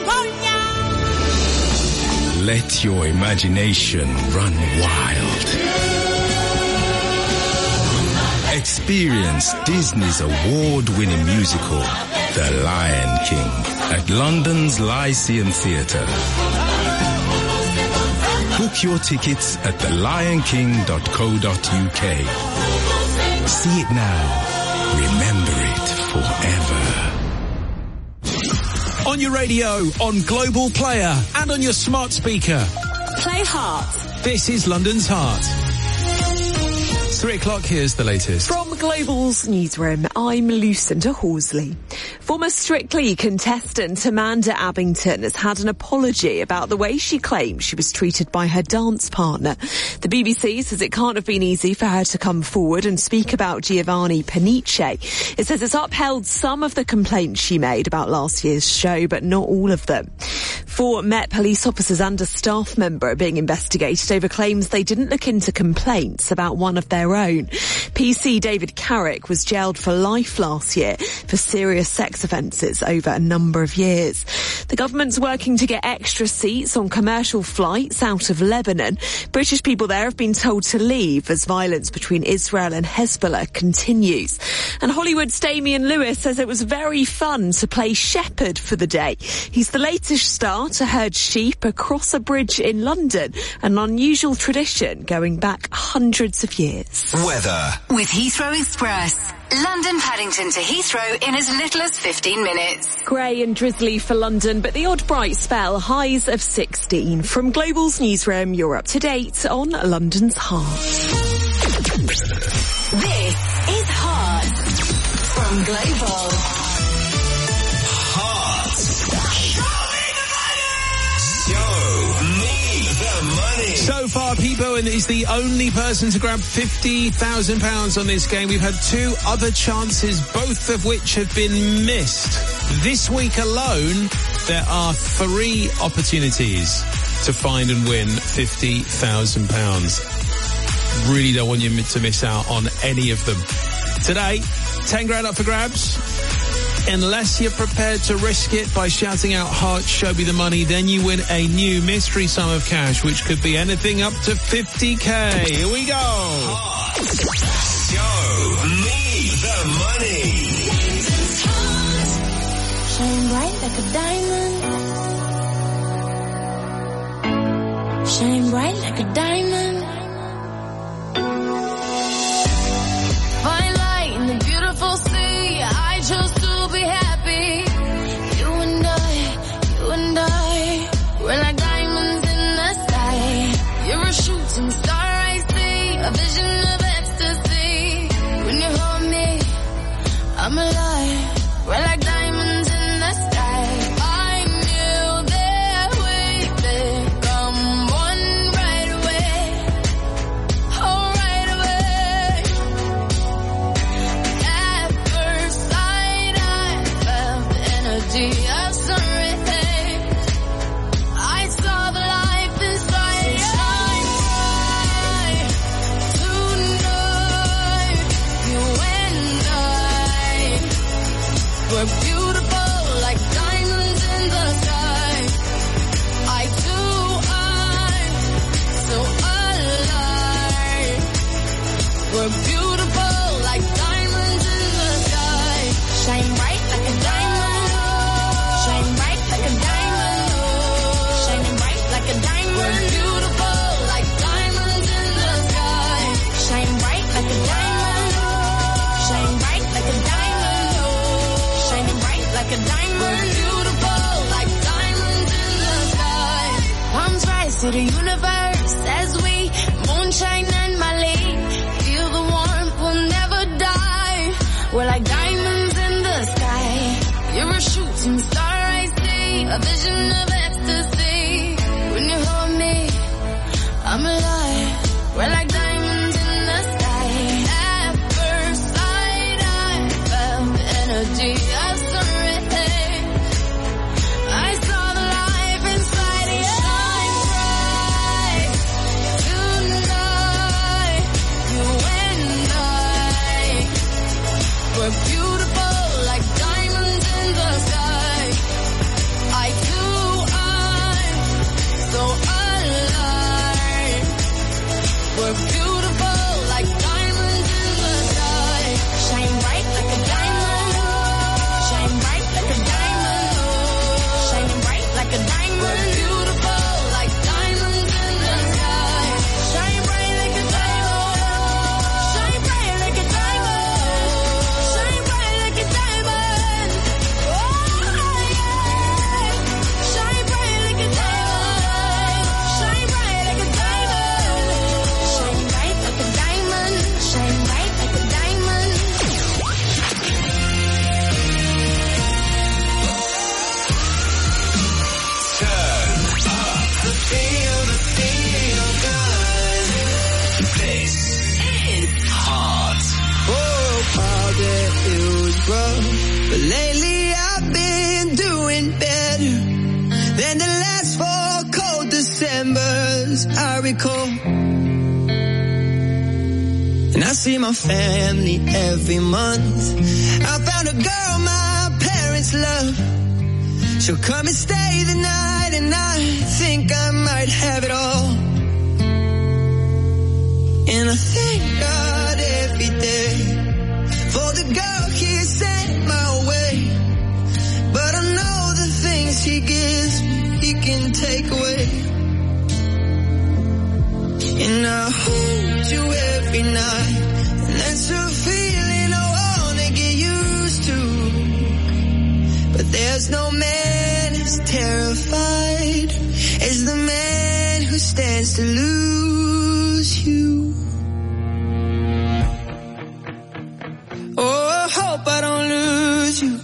Let your imagination run wild. Experience Disney's award-winning musical, The Lion King, at London's Lyceum Theatre. Book your tickets at thelionking.co.uk. See it now. Remember it forever. On your radio, on Global Player, and on your smart speaker. Play Heart. This is London's Heart. 3 o'clock, here's the latest. From Global's newsroom, I'm Lucinda Horsley. Former Strictly contestant Amanda Abbington has had an apology about the way she claims she was treated by her dance partner. The BBC says it can't have been easy for her to come forward and speak about Giovanni Panice. It says it's upheld some of the complaints she made about last year's show, but not all of them. 4 Met police officers and a staff member are being investigated over claims they didn't look into complaints about one of their own. PC David Carrick was jailed for life last year for serious sex offences over a number of years. The government's working to get extra seats on commercial flights out of Lebanon. British people there have been told to leave as violence between Israel and Hezbollah continues. And Hollywood's Damian Lewis says it was very fun to play shepherd for the day. He's the latest star to herd sheep across a bridge in London, an unusual tradition going back hundreds of years. Weather. With Heathrow Express. London Paddington to Heathrow in as little as 15 minutes. Grey and drizzly for London, but the odd bright spell, highs of 16. From Global's newsroom, you're up to date on London's Heart. This is Heart from Global. So far, Pete Bowen is the only person to grab £50,000 on this game. We've had 2 other chances, both of which have been missed. This week alone, there are 3 opportunities to find and win £50,000. Really don't want you to miss out on any of them. Today, 10 grand up for grabs. Unless you're prepared to risk it by shouting out Heart, show me the money, then you win a new mystery sum of cash, which could be anything up to 50k. Here we go. Heart, show me the money. Shine bright like a diamond. Shine bright like a diamond. Fine light in the beautiful sea. I chose to be happy. You and I, we're like diamonds in the sky. You're a shooting star, I see, a vision of ecstasy. When you hold me, I'm alive. We're like diamonds in the sky. I knew that we could come on right away. Oh, right away. At first sight, I felt the energy of sun rays. I saw the life inside you. Shine bright tonight. You and I were beautiful like diamonds in the sky. I too, I'm so alive. We're beautiful like diamonds in the sky. Shine bright like a diamond. Shine bright like a diamond. Shining bright like a diamond. We're beautiful like diamonds in the sky. Shine bright like a diamond. Shine bright like a diamond. Shining bright like a diamond. We're beautiful like diamonds in the sky. Palms rise to the universe as we moonshine and Mali. Feel the warmth, we'll never die. We're like diamonds in the sky. You're a shooting star, I see, a vision of ecstasy. When you hold me, I'm alive. We're like diamonds in the sky. At first sight, I felt the energy of sun rays. I saw the life inside you. Shine bright tonight. You and I were beautiful like diamonds in the sky. I too, times I recall. And I see my family every month. I found a girl my parents love. She'll come and stay the night, and I think I might have it all. And I thank God every day for the girl He sent my way. But I know the things He gives me, He can take away. And I hold you every night, and that's a feeling I wanna get used to. But there's no man as terrified as the man who stands to lose you. Oh, I hope I don't lose you.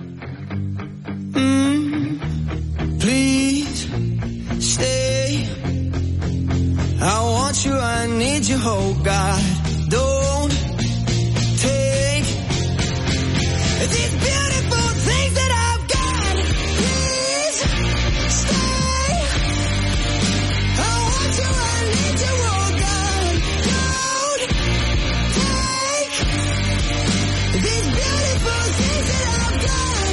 Please stay. I want you, I need you, oh God. Don't take these beautiful things that I've got. Please stay. I want you, I need you, oh God. Don't take these beautiful things that I've got.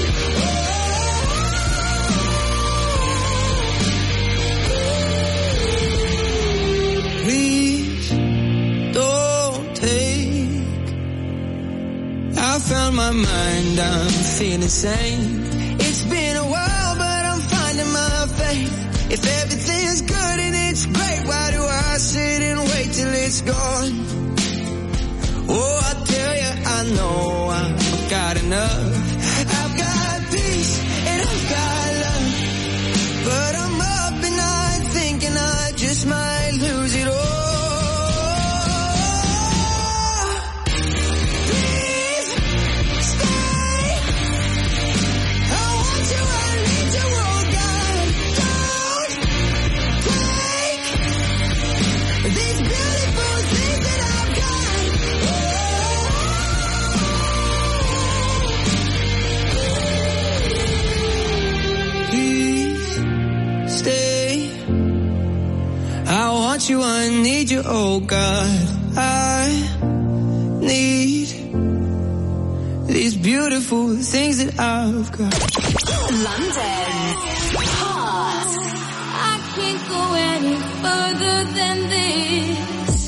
Please don't take. I found my mind, I'm feeling sane. It's been a while, but I'm finding my faith. If everything's good and it's great, why do I sit and wait till it's gone? Oh, I tell you, I know I've got enough. I've got peace and I've got love. But I'm up at night thinking I just might lose it all. Please stay. I want you, I need you, oh God. Don't take these beautiful things that I've got. Please stay. I want you, I need you, oh God. I need these beautiful things that I've got. London Hot. I can't go any further than this.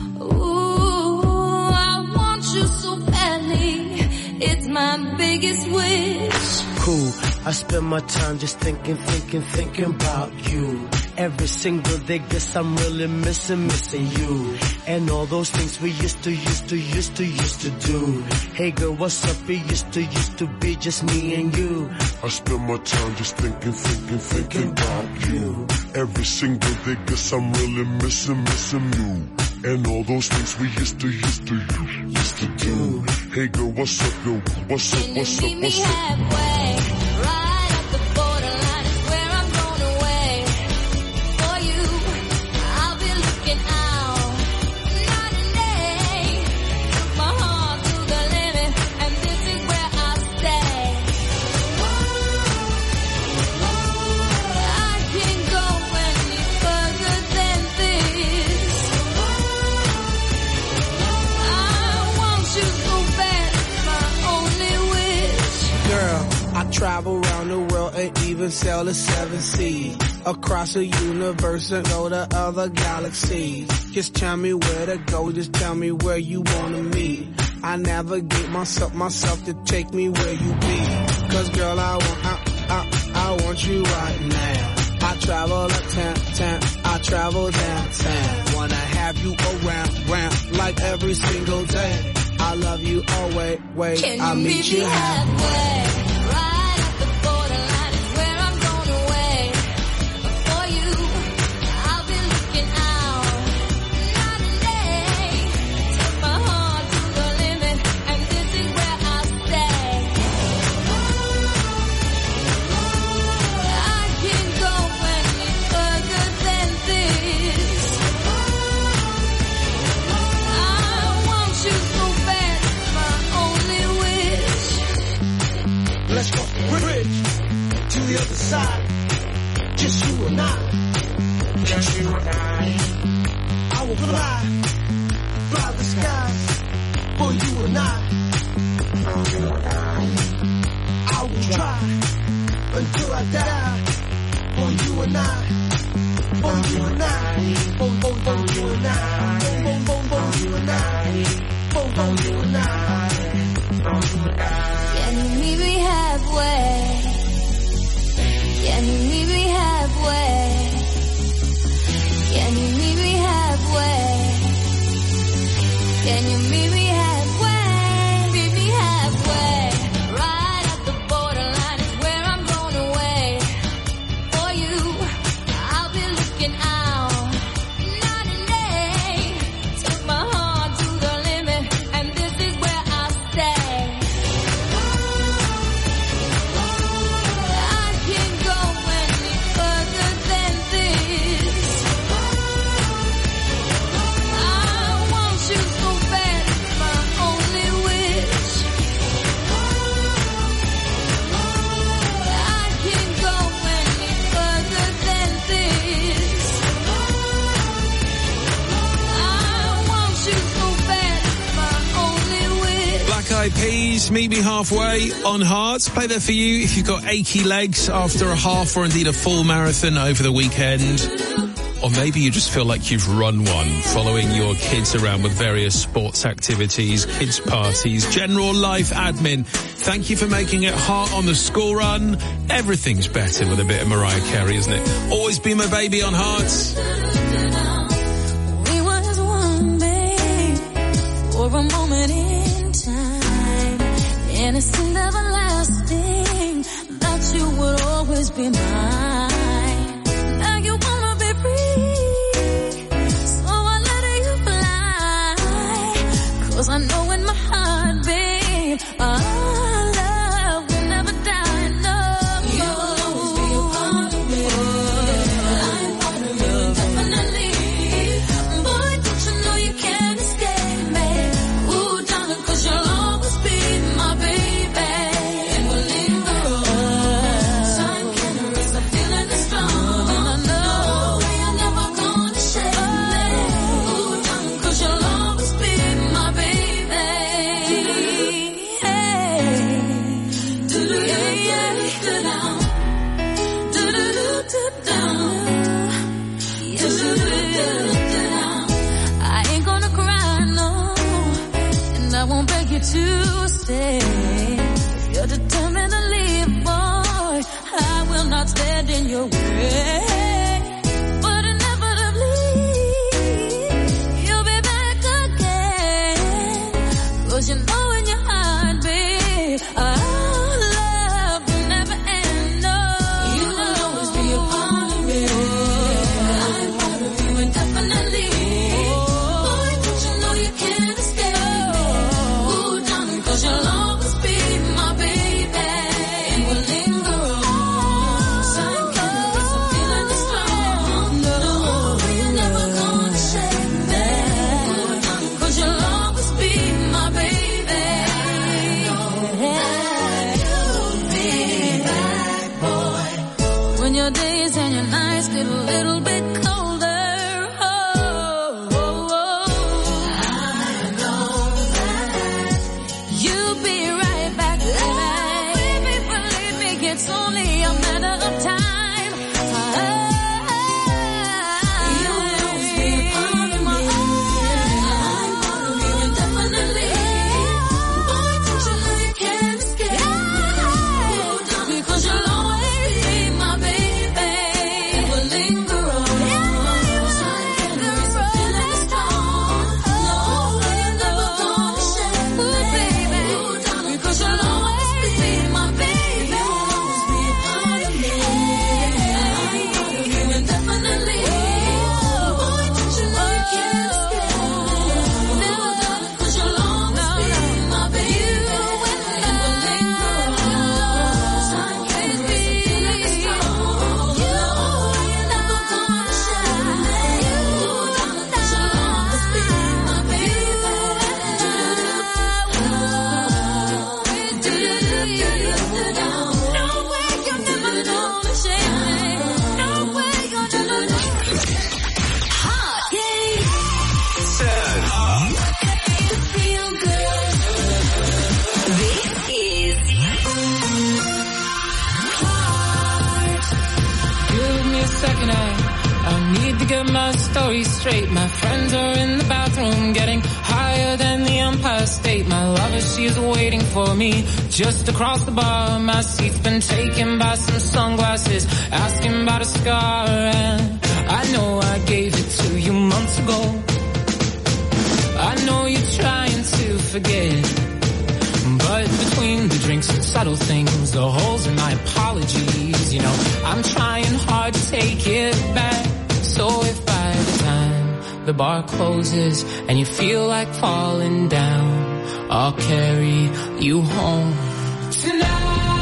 Ooh, I want you so badly. It's my biggest wish. Cool. I spend my time just thinking about you. Every single day, guess I'm really missing you. And all those things we used to do. Hey girl, what's up? It used to be just me and you. I spend my time just thinking about you. Every single day, guess I'm really missing you. And all those things we used to do. Hey girl, what's up, yo? What's up? Halfway, right at the borderline is where I'm going away. For you, I'll be looking out night and day. Took my heart to the limit, and this is where I stay. I can't go any further than this. I want you so bad, it's my only wish. Girl, I travel around the world and even sail the 7 seas. Across the universe and go to other galaxies. Just tell me where to go, just tell me where you wanna meet. I navigate myself to take me where you be. Cause girl, I want you right now. I travel uptown, I travel downtown. Wanna have you around like every single day. I love you always, I'll meet you halfway. Right at the borderline is where I'm going away. For you, I'll be looking out night and day. Took my heart to the limit, and this is where I stay. I can't go any further than this. I want you so bad, it's my only wish. Let's go bridge to the other side. Just you and I. Just you and I will fly the skies for you and I. I will try until I die for you and I. For you and I. For you and I. For you and I. For you and I. Can you meet me halfway? Can you meet me halfway? Can you meet me halfway? Can you meet me halfway? Meet me halfway. Right at the borderline is where I'm going away. For you, I'll be looking out night and day. Took my heart to the limit, and this is where I'll stay. I can't go any further than this. I want you so bad, it's my only wish. I can't go any further than this. I want you so bad, it's my only wish. Black Eyed Peas, Meet Me Halfway on Hearts. Play that for you if you've got achy legs after a half or indeed a full marathon over the weekend. Or maybe you just feel like you've run one, following your kids around with various sports activities, kids parties, general life admin. Thank you for making it Heart on the School Run. Everything's better with a bit of Mariah Carey, isn't it? Always Be My Baby on Hearts. We was one, babe, for a moment in time, and it seemed everlasting that you would always be mine. Now you wanna be free, so I let you fly. 'Cause I know in my heart, babe, our love will never die. No, you'll always be a part of me. I'm part of you, definitely. Boy, don't you know you can't escape me? Ooh, darling, 'cause you'll always be my baby. And we'll linger on. Time can't erase the feeling that's strong. And I know you're never gonna shake me. Ooh, darling, 'cause you'll always be my baby. Hey. Do-do, yeah, yeah, do-down. Do-do-do, do-down. Do-do-do, I ain't gonna cry, no, and I won't beg you to stay. If you're determined to leave, boy, I will not stand in your way. But inevitably, you'll be back again. 'Cause you know in your heart, babe, our love will never end, no. You will always be a part of me. I'm part of you indefinitely. Boy, don't you know you can't escape me? Ooh, darling, 'cause you'll always be my baby. And we'll linger on. Time can't erase the feeling that's strong. No, you're never gonna shake me. Ooh, darling, 'cause you'll always be my baby. You'll be back, boy. When your days and your nights get a little bit colder, oh, oh, oh. I know that you'll be right back, baby. Believe me, it's only a matter of time. You'll always be a part of me. I'm part of you indefinitely. Boy, don't you know you can't escape me? Because you'll always be my baby. And we'll linger on. second I need to get my story straight. My friends are in the bathroom getting higher than the Empire State. My lover, she's waiting for me just across the bar. My seat's been taken by some sunglasses asking about a scar. And I know I gave it to you months ago. I know you're trying to forget, but between the drinks and subtle things, the holes in my apologies, you know, I'm trying hard to take it back. So if by the time the bar closes and you feel like falling down, I'll carry you home tonight.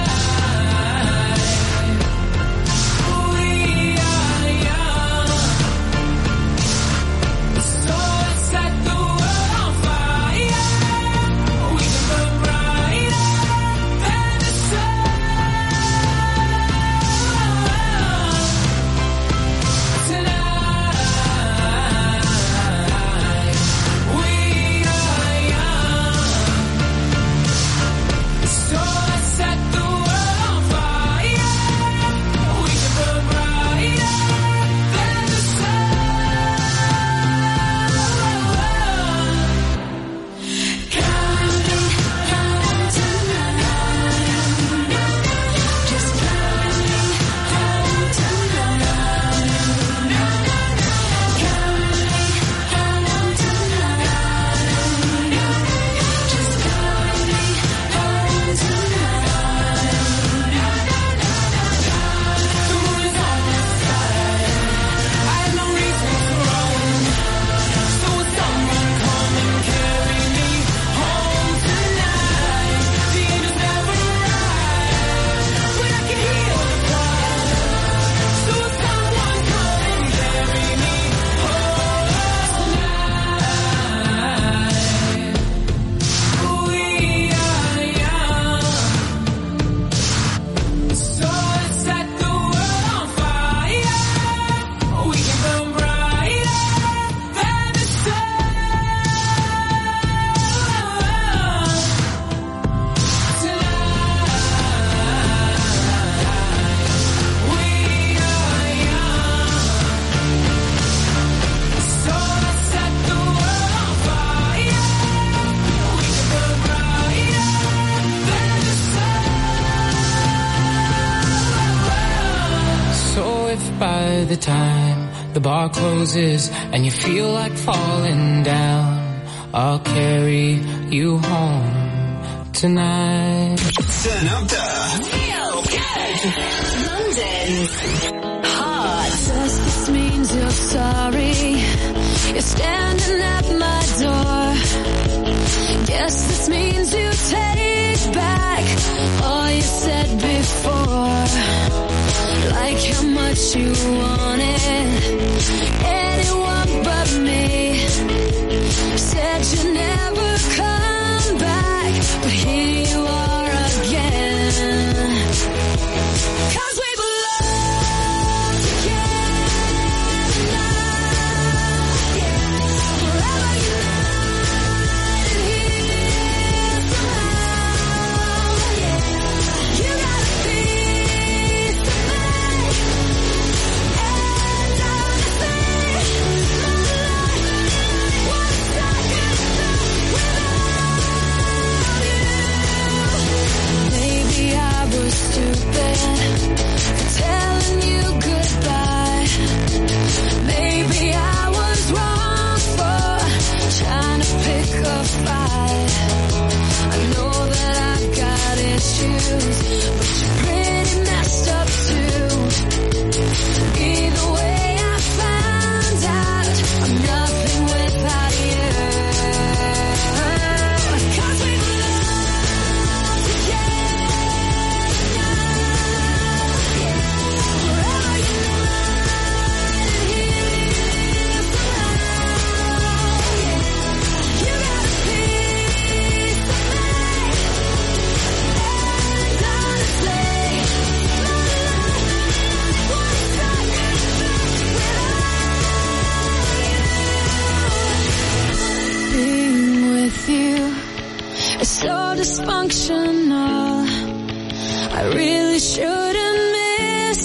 By the time the bar closes and you feel like falling down, I'll carry you home tonight. Turn up the Feel good. London's hot. Does this mean you're sorry? You're standing at my door. Guess this means you take back all you said before. Like how much you wanted anyone but me. Said you'd never come back, but here you are again. 'Cause we belong together now, yeah. Forever united here somehow, yeah. You gotta be somebody.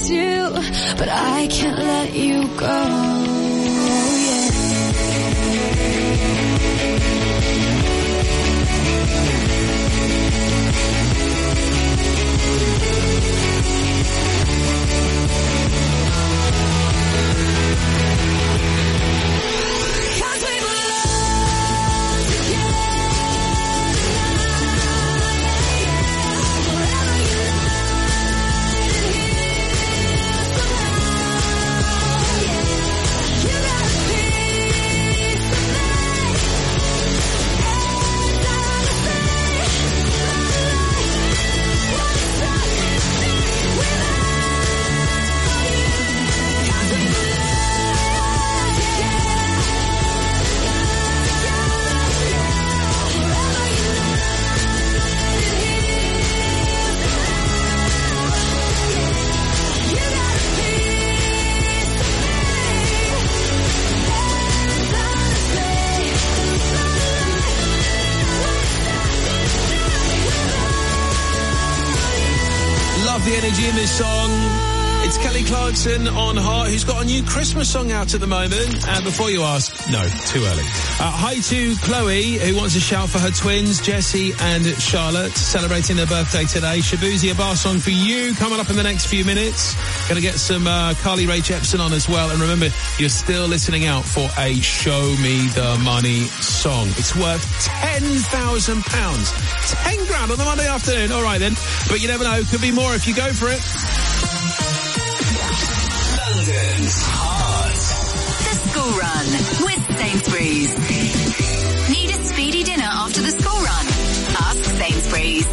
miss you, but I can't let you go. The energy in this song. It's Kelly Clarkson on Heart, who's got a new Christmas song out at the moment. And before you ask, no, too early. Hi to Chloe, who wants to shout for her twins, Jessie and Charlotte, celebrating their birthday today. Shabuzi, a bar song for you coming up in the next few minutes. Going to get some Carly Rae Jepsen on as well. And remember, you're still listening out for a Show Me the Money song. It's worth £10,000. 10 grand on the Monday afternoon. All right then. But you never know. Could be more if you go for it. London's Heart. The School Run with Sainsbury's. Need a speedy dinner after the school run? Ask Sainsbury's.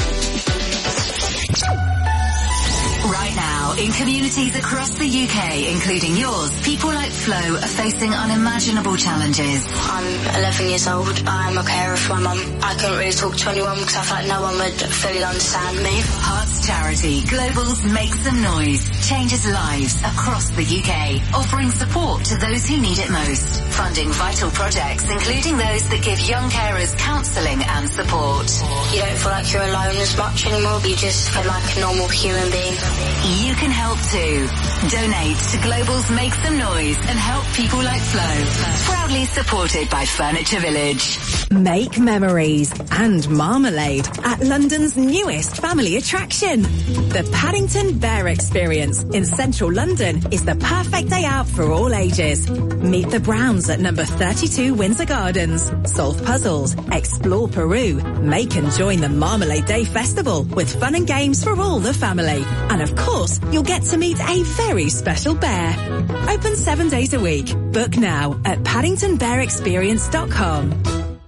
Right now, in communities across the UK, including yours, people like Flo are facing unimaginable challenges. I'm 11 years old. I'm a carer for my mum. I couldn't really talk to anyone because I felt like no one would fully understand me. Hearts Charity Global's Make Some Noise changes lives across the UK, offering support to those who need it most. Funding vital projects, including those that give young carers counselling and support. You don't feel like you're alone as much anymore. You just feel like a normal human being. You can help too. Donate to Global's Make Some Noise and help people like Flo. Proudly supported by Furniture Village. Make memories and marmalade at London's newest family attraction. The Paddington Bear Experience in central London is the perfect day out for all ages. Meet the Browns at number 32 Windsor Gardens. Solve puzzles, explore Peru, make and join the Marmalade Day Festival with fun and games for all the family. And of course, you'll get to meet a very special bear. Open 7 days a week. Book now at paddingtonbearexperience.com.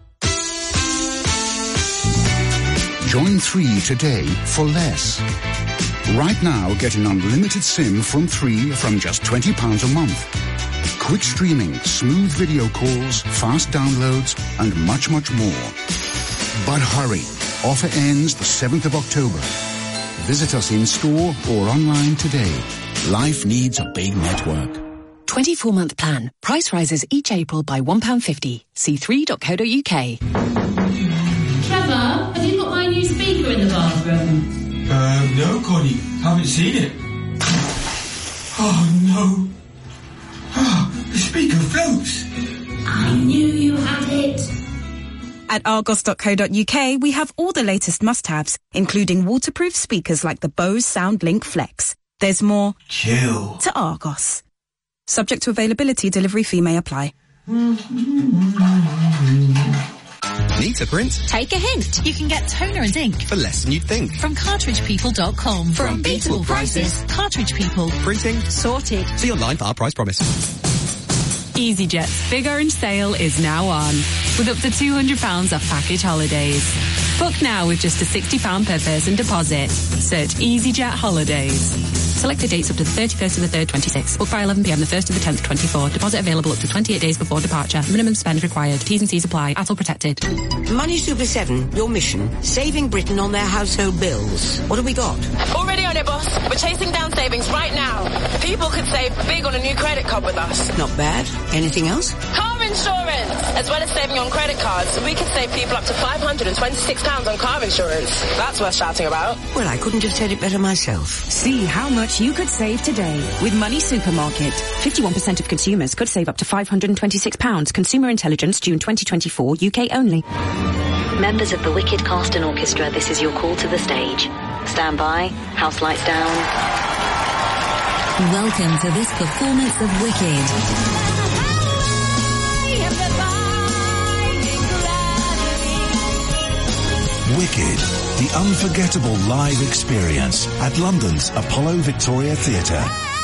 Join 3 today for less. Right now, get an unlimited SIM from 3 from just £20 a month. Quick streaming, smooth video calls, fast downloads, and much, much more. But hurry. Offer ends the 7th of October. Visit us in store or online today. Life needs a big network. 24-month plan. Price rises each April by £1.50. See 3.co.uk. Trevor, have you got my new speaker in the bathroom? No, Connie. Haven't seen it. Oh, no. Oh, the speaker floats. I knew you had it. At argos.co.uk, we have all the latest must-haves, including waterproof speakers like the Bose SoundLink Flex. There's more chill to Argos. Subject to availability, delivery fee may apply. Need to print? Take a hint. You can get toner and ink for less than you'd think. From cartridgepeople.com. For unbeatable prices. Cartridge People. Printing sorted. See online for our price promise. EasyJet's Big Orange sale is now on, with up to £200 off package holidays. Book now with just a £60 per person deposit. Search EasyJet Holidays. Selected dates up to the 31st of the 3rd, 26. Book by 11pm the 1st of the 10th, 24. Deposit available up to 28 days before departure. Minimum spend required. T's and C's apply. ATOL protected. Money Super 7, your mission, saving Britain on their household bills. What have we got? Already on it, boss. We're chasing down savings right now. People could save big on a new credit card with us. Not bad. Anything else? Car car insurance. As well as saving on credit cards, we can save people up to £526 on car insurance. That's worth shouting about. Well, I couldn't have said it better myself. See how much you could save today with Money Supermarket. 51% of consumers could save up to £526. Consumer Intelligence, June 2024, UK only. Members of the Wicked Cast and Orchestra, this is your call to the stage. Stand by, house lights down. Welcome to this performance of Wicked. Wicked, the unforgettable live experience at London's Apollo Victoria Theatre.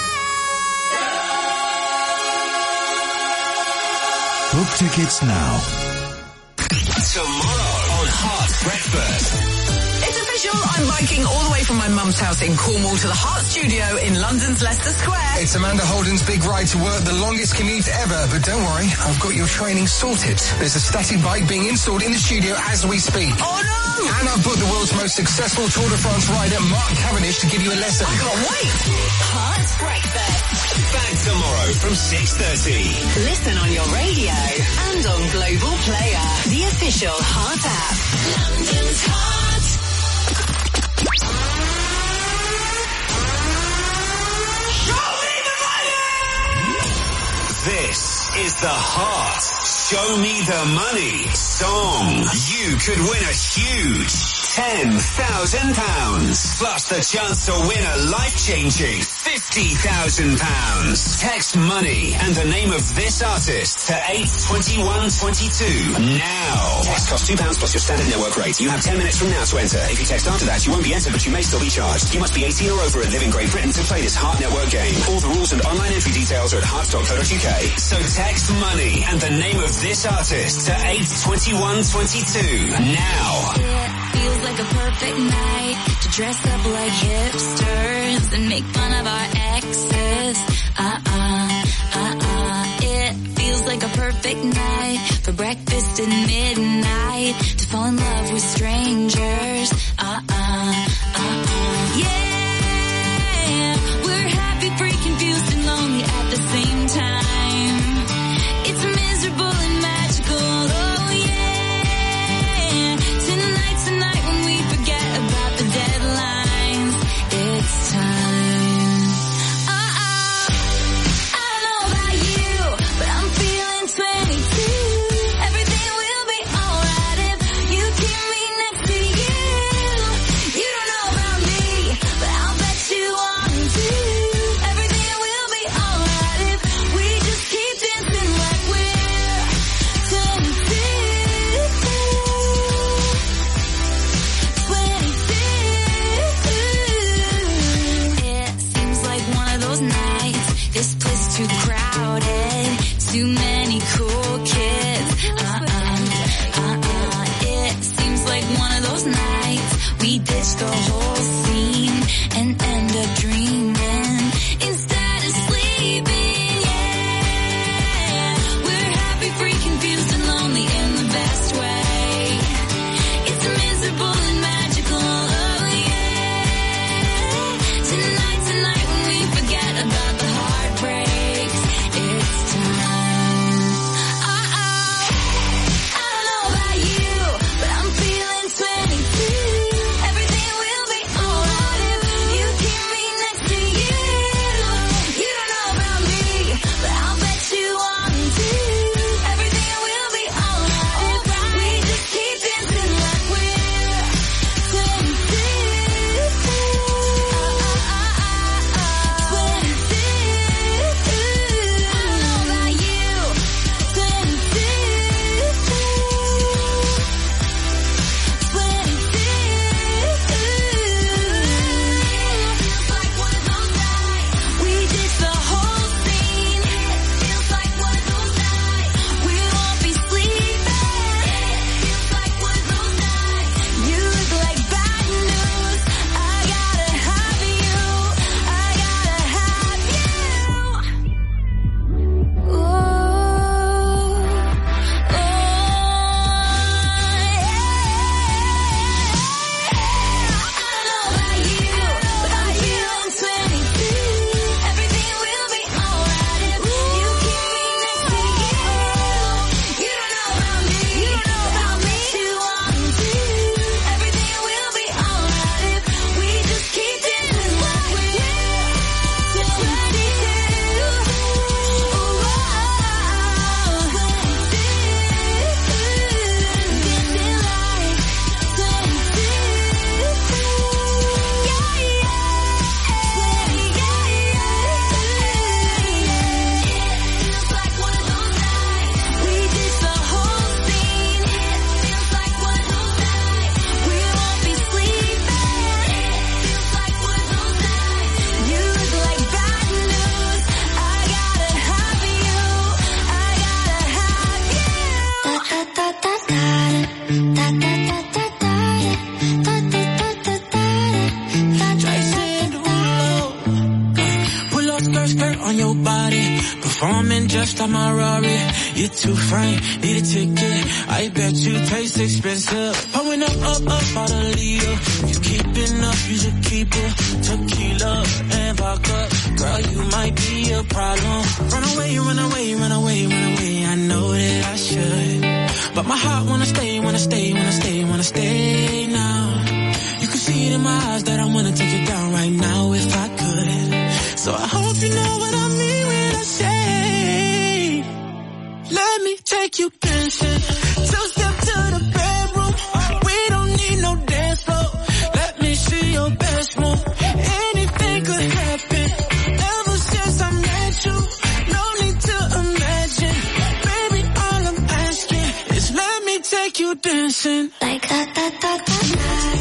Book tickets now. Tomorrow on Heart Breakfast. It's official, I'm biking all the way from my mum's house in Cornwall to the Heart Studio in London's Leicester Square. It's Amanda Holden's big ride to work, the longest commute ever, but don't worry, I've got your training sorted. There's a static bike being installed in the studio as we speak. Oh no! And I've booked the world's most successful Tour de France rider, Mark Cavendish, to give you a lesson. I can't wait! Heart Breakfast. Back tomorrow from 6:30. Listen on your radio and on Global Player, the official Heart app. London's Heart. Show me the money! This is the Heart Show Me the Money song. You could win a huge £10,000 plus the chance to win a life-changing £50,000. Text money and the name of this artist to 82122 now. Text costs £2 plus your standard network rate. You have 10 minutes from now to enter. If you text after that, you won't be entered, but you may still be charged. You must be 18 or over and live in Great Britain to play this Heart Network game. All the rules and online entry details are at heart.co.uk. So text money and the name of this artist to 82122 now. Feels like a perfect night to dress up like hipsters and make fun of our exes. It feels like a perfect night for breakfast at midnight to fall in love with strangers. Yeah, we're happy, free, confused, and lonely at the same time. It's miserable and magical. Oh yeah, tonight when we forget about the deadlines, it's time. I don't know about you, but I'm feeling 22. Everything will be alright if you keep me next to you. You don't know about me, but I'll bet you want to. Everything will be alright if we just keep dancing like we're 22. It seems like one of those nights. This place too crowded, too many cool kids. It seems like one of those nights we ditch the whole scene and end up dreaming instead of sleeping. Yeah, we're happy, free, confused, and lonely in the best way. It's miserable and magical. Oh yeah, tonight when we forget about the heartbreaks, it's time. skirt on your body, performing just like my Rari. You're too fine, need a ticket. I bet you taste expensive. Pouring up out a leader. You keeping up, you should keep it. Tequila and vodka, girl, you might be a problem. Run away, run away, run away, run away. I know that I should, but my heart wanna stay, wanna stay, wanna stay, wanna stay now. You can see it in my eyes that I wanna take it down right now if I could. So I hope you know what I mean when I say, let me take you dancing. Two-step to the bedroom. We don't need no dance floor. Let me see your best move. Anything could happen. Ever since I met you, no need to imagine. Baby, all I'm asking is let me take you dancing. Like that, that, that, that, that.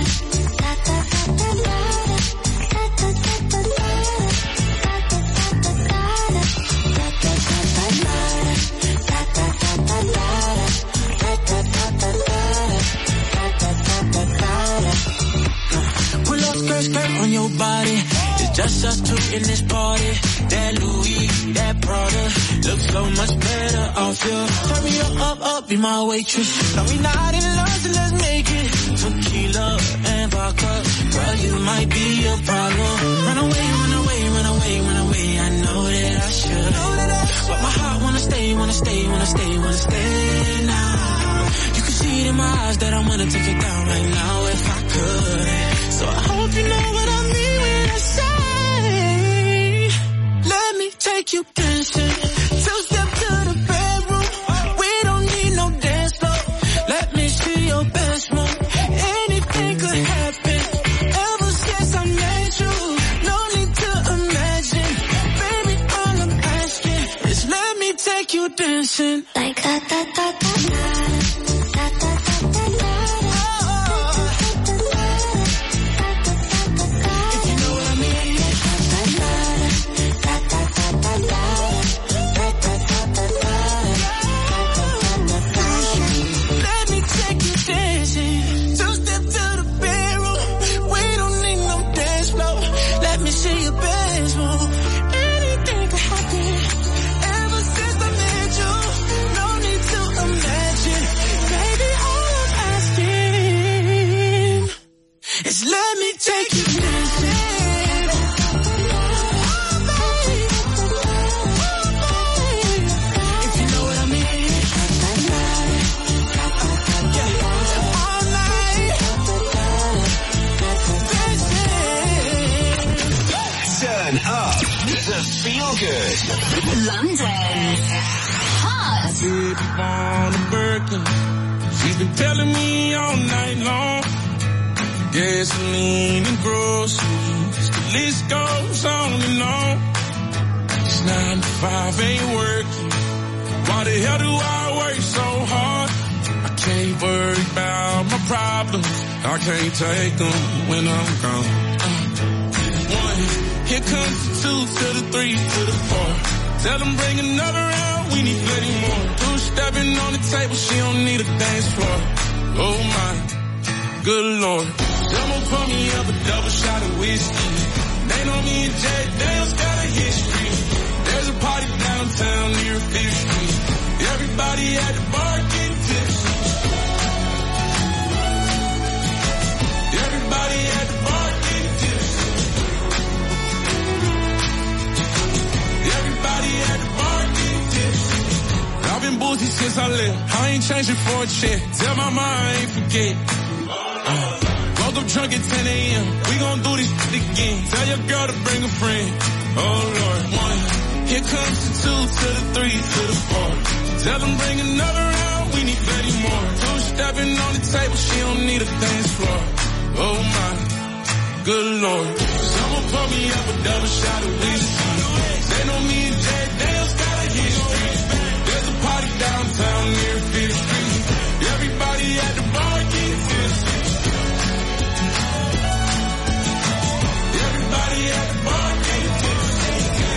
Skirt on your body, it's just us two in this party. That Louis, that Prada, looks so much better off you. Turn me up, be my waitress. No, we not in love, so let's make it. Tequila and vodka, girl, you might be a problem. Run away, run away, run away, run away. I know that I should, but my heart wanna stay, wanna stay, wanna stay, wanna stay now. You can see it in my eyes that I wanna take it down right now if I could. So I hope you know what I mean when I say, let me take you dancing. Two-step to the bedroom. We don't need no dance floor. Let me see your best move. Anything could happen. Ever since I met you, no need to imagine. Baby, all I'm asking is let me take you dancing. Like that, that, that, that, that. Let me take you dancing. If you know what I mean. All night. Turn up to feel good. London's hot. Baby on a Birkin. She's been telling me all night long. Gasoline and groceries, the list goes on and on. It's 9 to 5, ain't working. Why the hell do I work so hard? I can't worry about my problems. I can't take them when I'm gone. 1, here comes the 2 to the 3 to the 4. Tell them bring another round, we need plenty more. 2 stepping on the table, she don't need a dance floor. Oh my, good Lord. Someone pour me up a double shot of whiskey. They know me and Jack Daniels got a history. There's a party downtown near 5th Street. Everybody at the bar getting tipsy. Everybody at the bar getting tipsy. Everybody at the bar getting tipsy. I've been boozy since I left. I ain't changing for a check. Tell my mom I ain't forget. Woke up drunk at 10 a.m. We gon' do this shit again. Tell your girl to bring a friend. Oh Lord. 1, here comes the 2 to the 3 to the 4. Tell them bring another round, we need plenty more. 2 stepping on the table, she don't need a dance floor. Oh my, good Lord. Someone pour me up a double shot of whiskey. They know me and Jack Daniels got a history. There's a party downtown near 5th Street. Everybody at the bar getting tipsy. Everybody at the bar getting tipsy.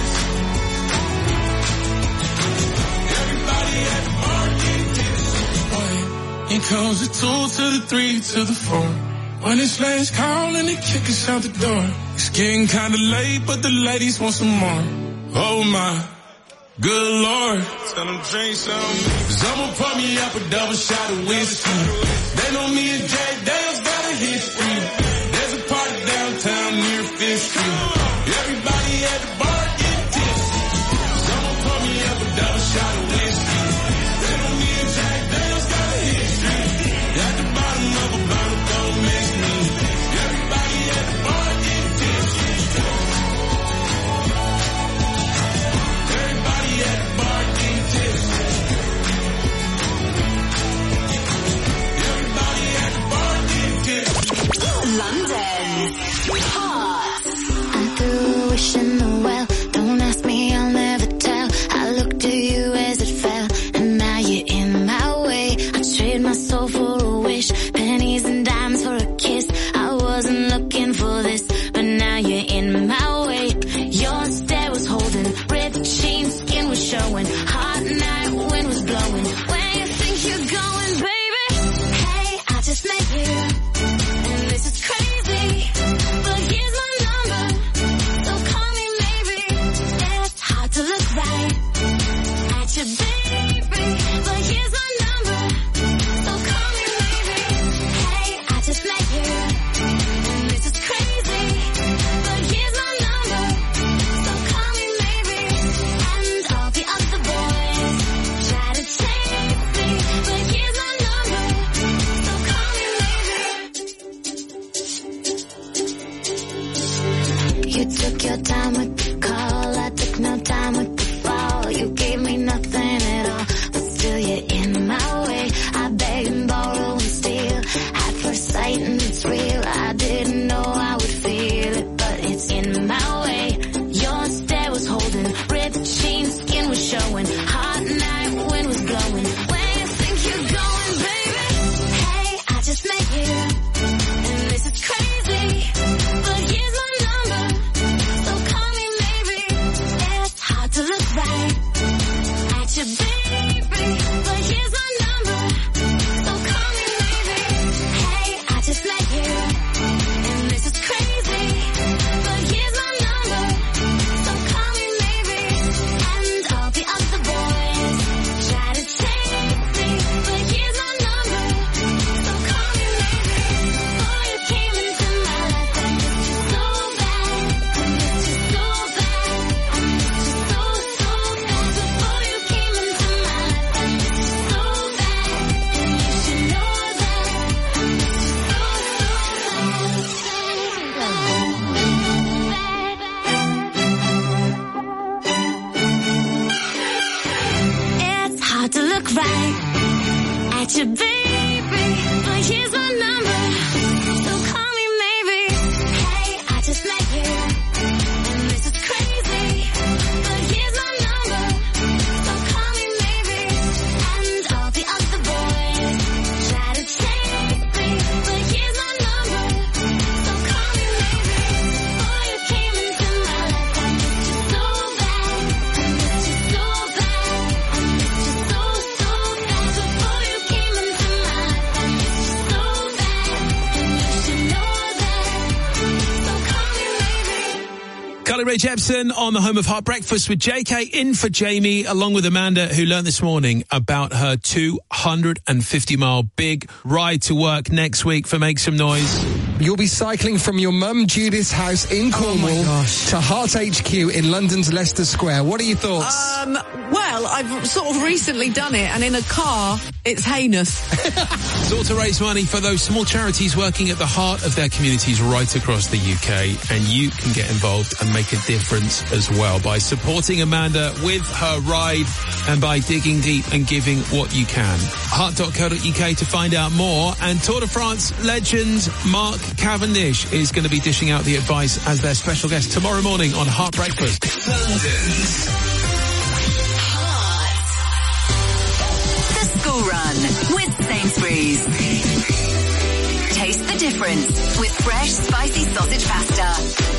Everybody at the bar getting tipsy. Here comes the 2 to the 3 to the 4. When it's last call and they kick us out the door. It's getting kinda late, but the ladies want some more. Oh my, good Lord. Tell them drink some. Cause I'ma pour me up a double shot of whiskey. They know me and Jack Daniels got a history. There's a party downtown near Fifth Street. Everybody at the bar get tipsy. Cause I'ma pour me up a double shot of whiskey. They know me and Jack Daniels got a history. At the bottom of a bottle, don't miss me. Everybody at the bar get tipsy. Everybody at the bar get tipsy. Everybody at the bar get tipsy. London Hot. I threw a wish in the well. Don't ask me, I'll never tell. I looked at you as it fell, and now you're in my way. I trade my soul for a wish, pennies and dimes for a kiss. I wasn't looking for this, but now you're in my way. Your stare was holding, ripped jeans, skin was showing. Hot night, wind was blowing. Where you think you're going, baby? Hey, I just met you, and this is crazy. But here's my number, so call me maybe. It's hard to look right at your baby, but here's my number, so call me maybe. Hey, I just met you, and this is crazy. But here's my number, so call me maybe. And all the other boys try to chase me, but here's my number, so call me maybe. You took your time with the call, I took no time with the fall. You gave me nothing at all, but still you're in my way. I beg and borrow and steal, at first sight and it's real. I didn't know I would feel it, but it's in my way. Your stare was holding, ripped jeans, skin was showing. Hot night, wind was blowing. Where you think you're going, baby? Hey, I just met you, and this is crazy. But here's my number, so call me maybe. It's hard to look right at your baby, but here's my number, so call me maybe. Hey, I just met you, and this is crazy. But here's my number, so call me maybe. And all the other boys try to chase me, but here's my number, so call me maybe. Before you came into my life, I missed you so bad. I missed you so bad. I missed you so, so bad. Before you came into my life, I missed you so bad. And you should know that. I missed you so, It's hard to look right at your baby, but here's my number, so call me maybe. Hey, I just met you, and this is crazy. But here's my number, so call me maybe. And all the other boys try to chase me, but here's my number, so call me maybe. Before you came into my life, I missed you so bad. I missed you so bad. I missed you so, so bad. Before you came into my life, I missed you so bad. And you should know that, so call me maybe. Carly Rae Jepsen on the home of Hot Breakfast with JK in for Jamie, along with Amanda, who learned this morning about her 250-mile big ride to work next week for Make Some Noise. You'll be cycling from your mum Judith's house in Cornwall to Heart HQ in London's Leicester Square. What are your thoughts? Well, I've sort of recently done it, and in a car, it's heinous. It's all to raise money for those small charities working at the heart of their communities right across the UK, and you can get involved and make a difference as well by supporting Amanda with her ride and by digging deep and giving what you can. Heart.co.uk to find out more. And Tour de France legend Mark Cavendish is going to be dishing out the advice as their special guest tomorrow morning on Heart Breakfast. London's The School Run with Sainsbury's. Taste the difference with fresh, spicy sausage pasta.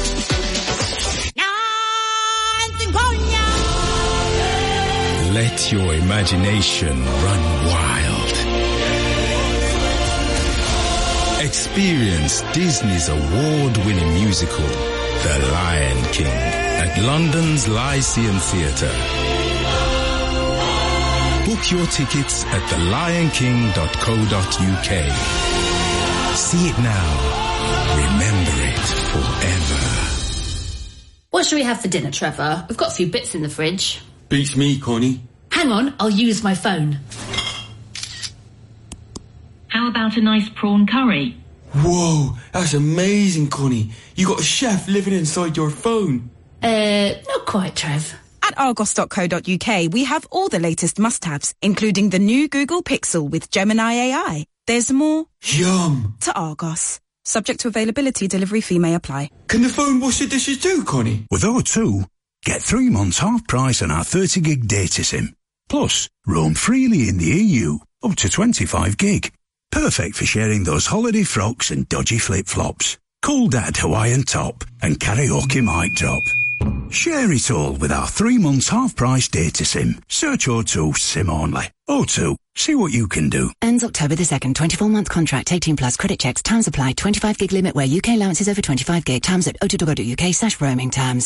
Let your imagination run wild. Experience Disney's award-winning musical, The Lion King, at London's Lyceum Theatre. Book your tickets at thelionking.co.uk. See it now. Remember it forever. What shall we have for dinner, Trevor? We've got a few bits in the fridge. Beats me, Connie. Hang on, I'll use my phone. How about a nice prawn curry? Whoa, that's amazing, Connie. You got a chef living inside your phone. Not quite, Trev. At argos.co.uk, we have all the latest must-haves, including the new Google Pixel with Gemini AI. There's more. Yum. To Argos. Subject to availability, delivery fee may apply. Can the phone wash the dishes too, Connie? With O2, get 3 months half price on our 30 gig data SIM. Plus, roam freely in the EU, up to 25 gig. Perfect for sharing those holiday frocks and dodgy flip-flops. Cool Dad Hawaiian top and karaoke mic drop. Share it all with our 3 months half price data SIM. Search O2 SIM only. O2, see what you can do. Ends October the 2nd, 24-month contract, 18 plus credit checks, terms apply, 25 gig limit where UK allowances over 25 gig, terms at o2.co.uk/roaming terms.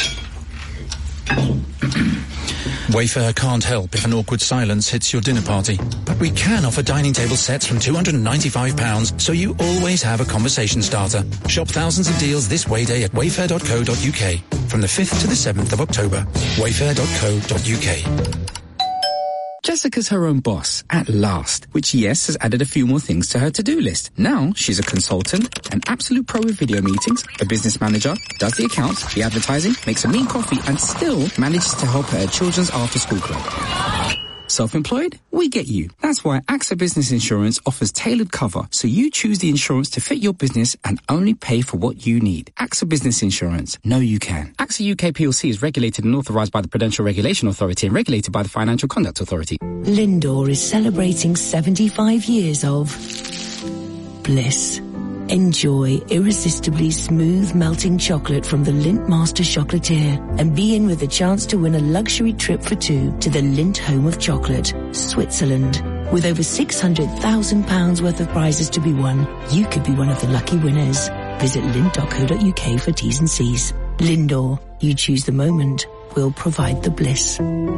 Wayfair can't help if an awkward silence hits your dinner party. But we can offer dining table sets from £295, so you always have a conversation starter. Shop thousands of deals this Wayday at wayfair.co.uk from the 5th to the 7th of October. Wayfair.co.uk. Jessica's her own boss, at last, which, yes, has added a few more things to her to-do list. Now, she's a consultant, an absolute pro with video meetings, a business manager, does the accounts, the advertising, makes a mean coffee, and still manages to help her children's after-school club. Self-employed? We get you. That's why AXA Business Insurance offers tailored cover, so you choose the insurance to fit your business and only pay for what you need. AXA Business Insurance. Know you can. AXA UK PLC is regulated and authorised by the Prudential Regulation Authority and regulated by the Financial Conduct Authority. Lindor is celebrating 75 years of bliss. Enjoy irresistibly smooth melting chocolate from the Lindt Master Chocolatier and be in with a chance to win a luxury trip for two to the Lindt Home of Chocolate, Switzerland. With over £600,000 worth of prizes to be won, you could be one of the lucky winners. Visit lindt.co.uk for T's and C's. Lindor, you choose the moment, we'll provide the bliss.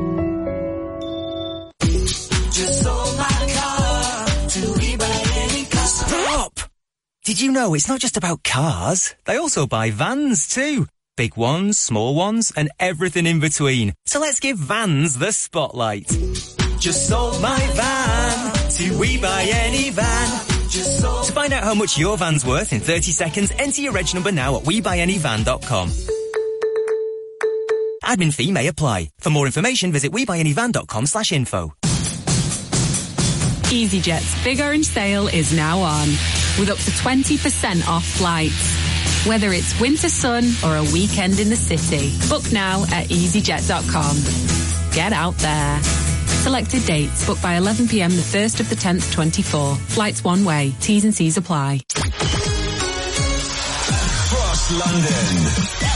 Just sold my car to eBay any customer. Stop! Did you know it's not just about cars? They also buy vans too. Big ones, small ones, and everything in between. So let's give vans the spotlight. Just sold my van to We Buy Any Van. Just sold. To find out how much your van's worth in 30 seconds, enter your reg number now at WeBuyAnyVan.com. Admin fee may apply. For more information, visit WeBuyAnyVan.com/info. EasyJet's Big Orange Sale is now on, with up to 20% off flights. Whether it's winter sun or a weekend in the city, book now at easyjet.com. Get out there. Selected dates, book by 11 p.m. the 1st of the 10th, 24. Flights one way. T's and C's apply. Across London.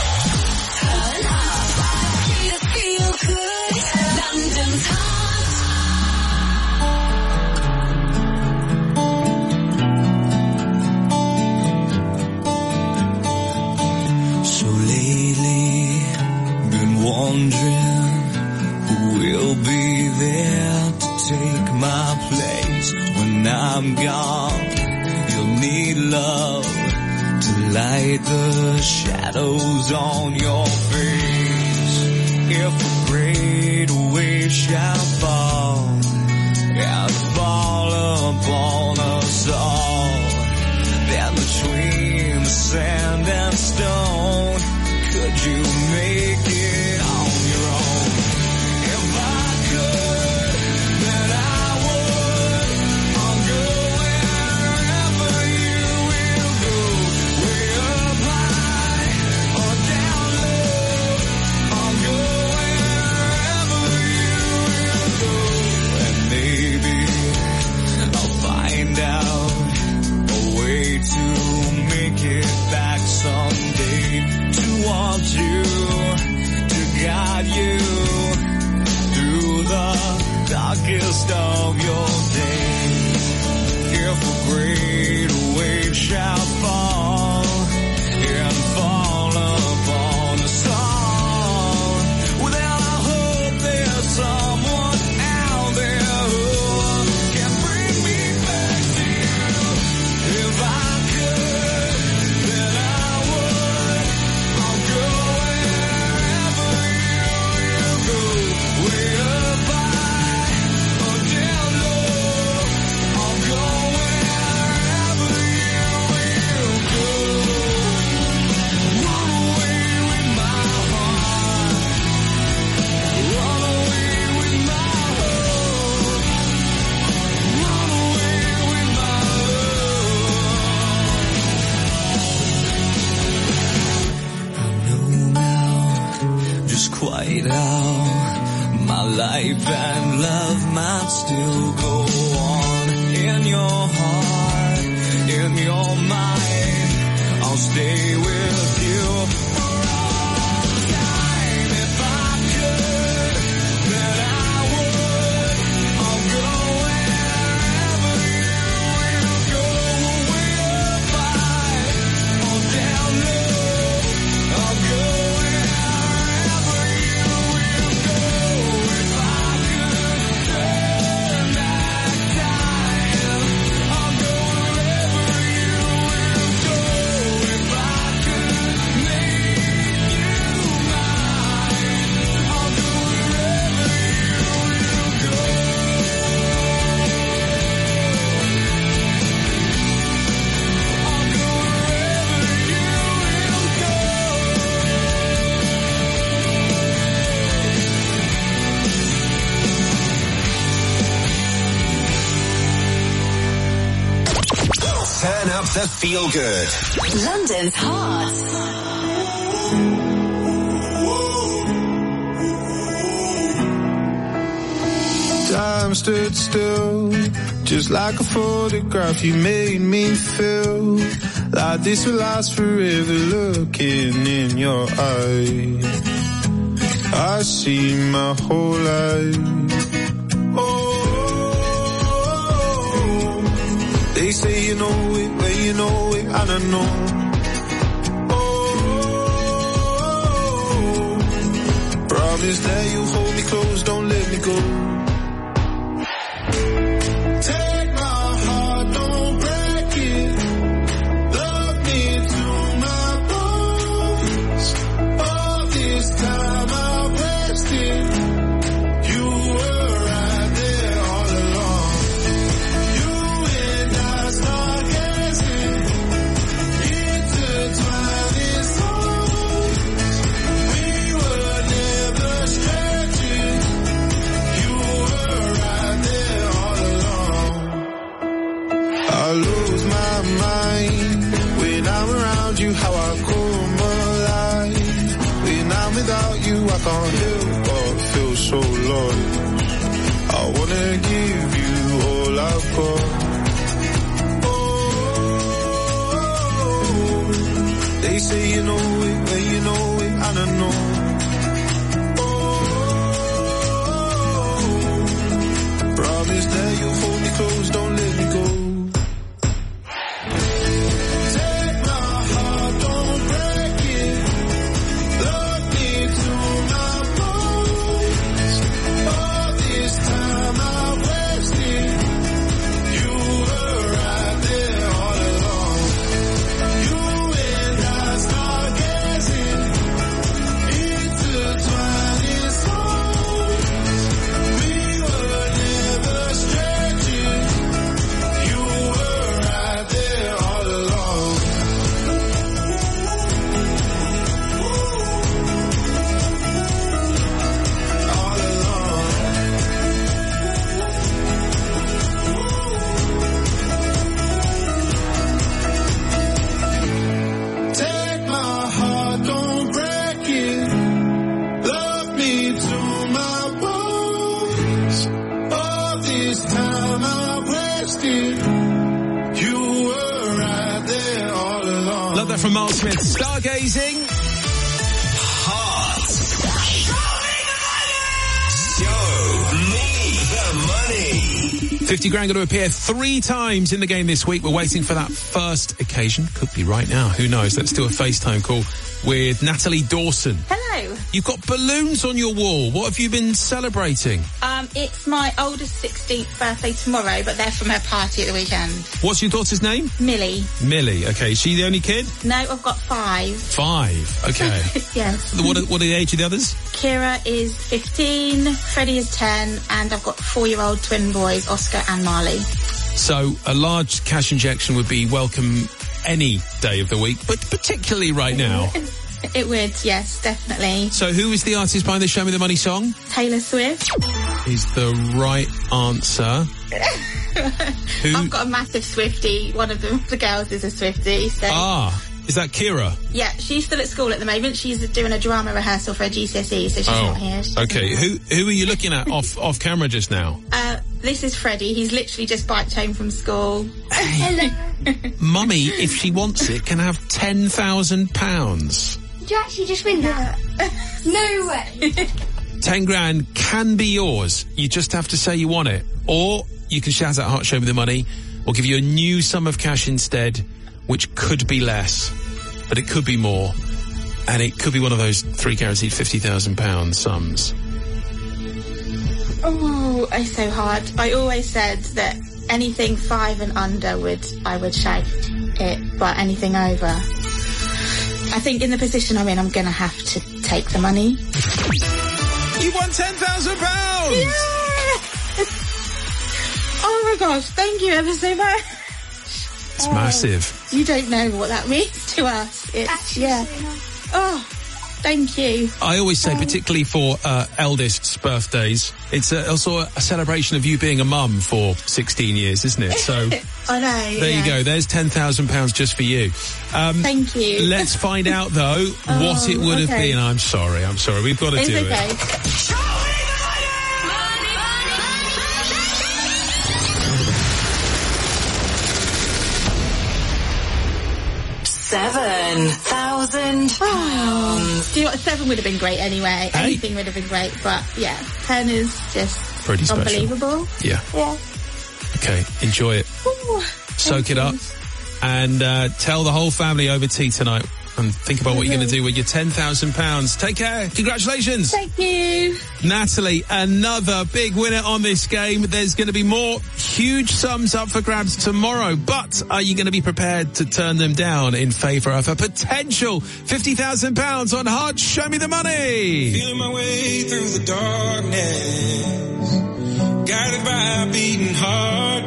Wondering who will be there to take my place when I'm gone. You'll need love to light the shadows on your face. If a great wave shall fall and fall upon us all, then between the sand and stone, could you make it on your own? If I could, then I would. I'll go wherever you will go. Way up high or down low. I'll go wherever you will go. And maybe I'll find out a way to make it back someday. To want you, to guide you through the darkest of your days. If a great wave shall fall and fall upon us all, My life and love might still go on. In your heart, in your mind, I'll stay with you for all time. If I could, then I would. I'll go wherever you will go. Way up high or down low, I'll go wherever you will go. If I could turn back time, I'll go wherever you will go. If I could make you mine, I'll go wherever you will go. I'll go wherever you Turn up the feel good. London's heart. Time stood still, just like a photograph. You made me feel like this will last forever. Looking in your eyes, I see my whole life. Oh, they say you know it, well you know it, and I know. Oh, promise that you'll hold me close, don't let me go. Take my heart, don't break it. Love me to my bones. All this time I've wasted. You were right there all along. You and I start guessing, intertwined in songs. We were never strangers. You were right there all along. I lose my mind when I'm around you, how I come alive. When I'm without you, I can't help but feel so lost. I wanna give you all I've got. Oh, they say you know it, well you know it, and I know. Oh, promise that you'll hold me close, don't let me go. Take my heart, don't break it. Love me to my bones. All this time I wasted. You were right there all along. You and I start guessing, intertwined in songs. We were never strangers. You were right there all along. All along. Take my heart, don't break it. Love me to my bones. All this time I wasted. You were right there all along. Love that from Miles Smith. Stargazing. Heart. Show me the money. 50 grand going to appear 3 times in the game this week. We're waiting for that first occasion. Could be right now. Who knows? Let's do a FaceTime call with Natalie Dawson. Hello. You've got balloons on your wall. What have you been celebrating? It's my oldest 16th birthday tomorrow, but they're from her party at the weekend. What's your daughter's name? Millie. Millie. Okay. Is she the only kid? No, I've got 5. 5. Okay. Yes. What are the age of the others? Kira is 15, Freddie is 10, and I've got 4-year-old twin boys, Oscar and Marley. So a large cash injection would be welcome any day of the week, but particularly right now. It would, yes, definitely. So who is the artist behind the Show Me the Money song? Taylor Swift. Is the right answer. I've got a massive Swiftie. One of the girls is a Swiftie. So. Is that Kira? Yeah, she's still at school at the moment. She's doing a drama rehearsal for her GCSE, so she's not here. Okay. Who are you looking at off camera just now? This is Freddie. He's literally just biked home from school. Hello. Mummy, if she wants it, can have £10,000. Did you actually just win that? No way. 10 grand can be yours. You just have to say you want it. Or you can shout out, Heart, show me the money. We'll give you a new sum of cash instead, which could be less, but it could be more. And it could be one of those 3 guaranteed £50,000 sums. Oh, it's so hard. I always said that anything 5 and under I would shake it, but anything over, I think in the position I'm in, I'm going to have to take the money. You won £10,000! Yeah! Oh my gosh, thank you ever so much. It's massive. You don't know what that means to us. It's, actually, yeah. Oh, thank you. I always say, particularly for eldest's birthdays, it's also a celebration of you being a mum for 16 years, isn't it? So I know. There you go. There's £10,000 just for you. Thank you. Let's find out, though, what it would have been. I'm sorry. We've got to do it. £7,000. Do you know what? 7 would have been great anyway. Hey. Anything would have been great, but yeah, 10 is just pretty special. Unbelievable. Yeah. Yeah. Okay, enjoy it. Ooh, soak it up, and tell the whole family over tea tonight. And think about what you're going to do with your £10,000. Take care. Congratulations. Thank you. Natalie, another big winner on this game. There's going to be more huge sums up for grabs tomorrow. But are you going to be prepared to turn them down in favour of a potential £50,000 on Heart, Show Me the Money? Feeling my way through the darkness, guided by a beating heart.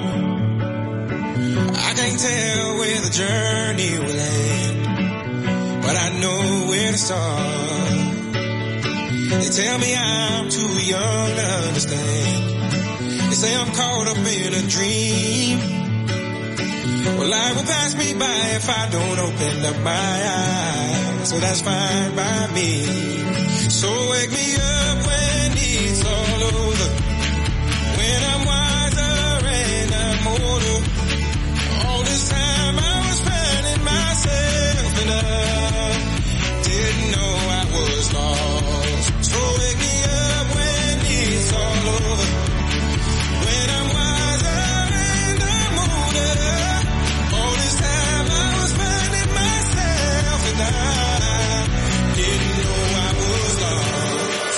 I can't tell where the journey will end, but I know where to start. They tell me I'm too young to understand. They say I'm caught up in a dream. Well, life will pass me by if I don't open up my eyes. So that's fine by me. So wake me up when it's all over, when I'm wiser and I'm older. All this time I was finding myself and didn't know I was lost. So wake me up when it's all over, when I'm wiser and I'm older. All this time I was finding myself and I didn't know I was lost.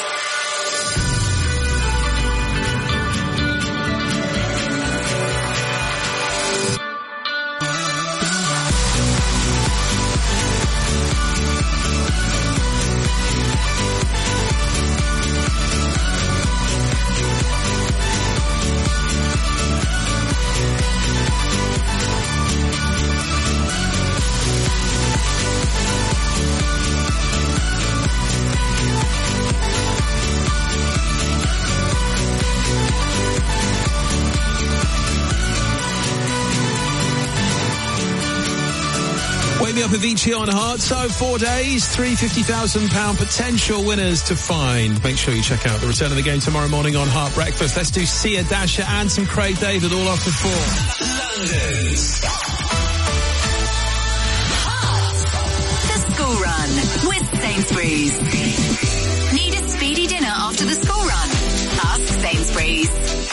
Wake me up Avicii on Heart. So 4 days, three £50,000 potential winners to find. Make sure you check out the return of the game tomorrow morning on Heart Breakfast. Let's do Sia Dasher and some Craig David all after 4. London's The School Run with Sainsbury's. Need a speedy dinner after the school run? Ask Sainsbury's.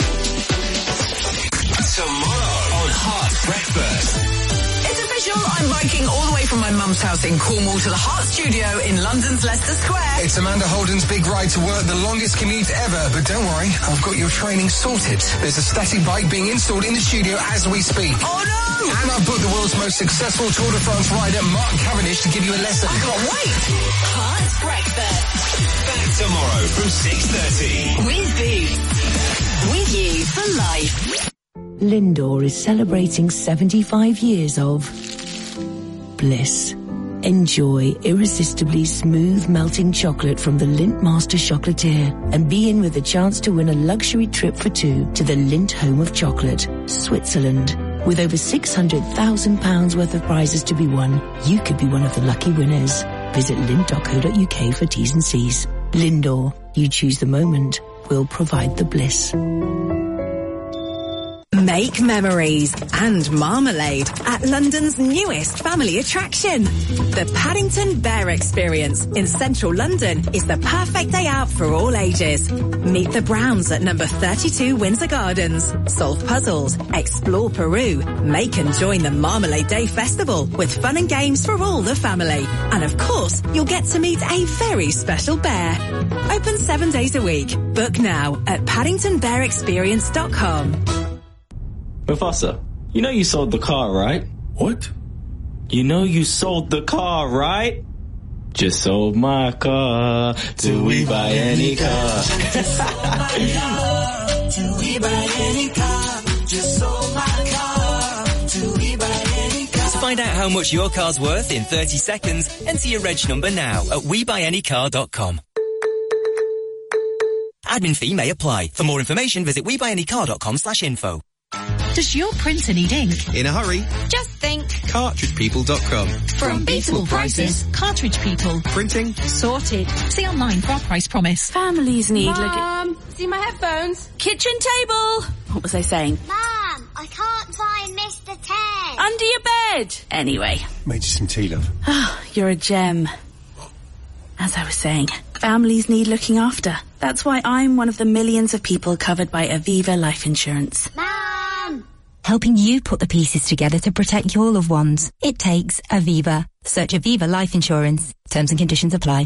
tomorrow on Heart Breakfast. It's official, I'm biking all the way from my mum's house in Cornwall to the Heart Studio in London's Leicester Square. It's Amanda Holden's big ride to work, the longest commute ever. But don't worry, I've got your training sorted. There's a static bike being installed in the studio as we speak. Oh no! And I've booked the world's most successful Tour de France rider, Mark Cavendish, to give you a lesson. I can't wait! Heart Breakfast. Back tomorrow from 6:30. With Boots. With you for life. Lindor is celebrating 75 years of bliss. Enjoy irresistibly smooth melting chocolate from the Lindt Master Chocolatier and be in with a chance to win a luxury trip for two to the Lindt home of chocolate, Switzerland. With over £600,000 worth of prizes to be won, you could be one of the lucky winners. Visit lind.co.uk for T's and C's. Lindor, you choose the moment, we'll provide the bliss. Make memories and marmalade at London's newest family attraction. The Paddington Bear Experience in central London is the perfect day out for all ages. Meet the Browns at number 32 Windsor Gardens. Solve puzzles, explore Peru, make and join the Marmalade Day Festival with fun and games for all the family. And of course, you'll get to meet a very special bear. Open 7 days a week. Book now at paddingtonbearexperience.com. Mufasa, you know you sold the car, right? What? You know you sold the car, right? Just sold my car. Do we buy any car? Do we buy any car? Just sold my car. Do we buy any car? To find out how much your car's worth in 30 seconds, enter your reg number now at WeBuyAnyCar.com. Admin fee may apply. For more information, visit WeBuyAnyCar.com/info. Does your printer need ink? In a hurry? Just think. CartridgePeople.com. From Beatable Prices, Cartridge People. Printing sorted. See online for our price promise. Families need Mom, see my headphones? kitchen table. What was I saying? Mum, I can't find Mr. Ted. Under your bed. Anyway. Made you some tea, love. Oh, you're a gem. As I was saying, families need looking after. That's why I'm one of the millions of people covered by Aviva Life Insurance. Mum! Helping you put the pieces together to protect your loved ones. It takes Aviva. Search Aviva Life Insurance. Terms and conditions apply.